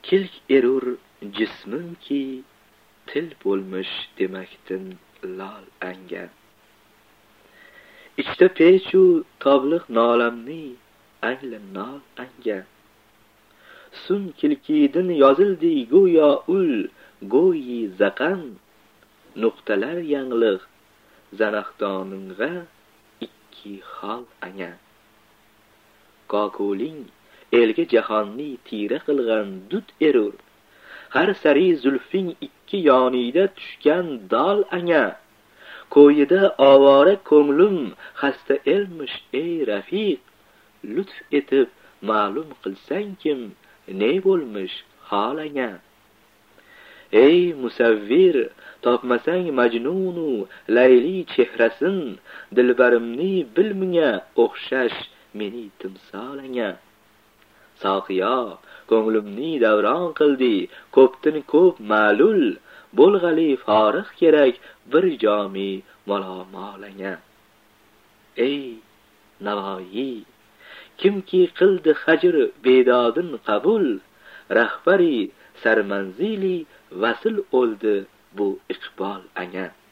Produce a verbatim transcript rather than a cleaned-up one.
kilk erur jismimki til bo'lmish demakdin lol anga. Ichda pechu tobliq nolamni angla nol anga. Sun kilkidin yozildi go'yo ul go'yi zaqan, nuqtalar yangliq zanaxdoningga ikki hol anga. Kokuling elga jahonni tira qilgan dud erur, har sari zulfing ikki yonida tushgan dol anga. Ko'yida ovora ko'nglim xasta elmish ey rafiq, lutf etib ma'lum qilsang kim ne bo'lmish hol anga. Ey musavvir, topmasang majnunu layli chehrasin, dilbarimni bilminga o'xshash meni timsol anga. Soqiyo ko'nglimni davron qildi, ko'ptin ko'p ma'lul, bo'lg'ali forig' kerak bir jomi malomol anga. Ey Navoiy, kimki qildi hajr bedodin qabul, rahbari sarmanzili vasl o'ldi bu iqbol anga.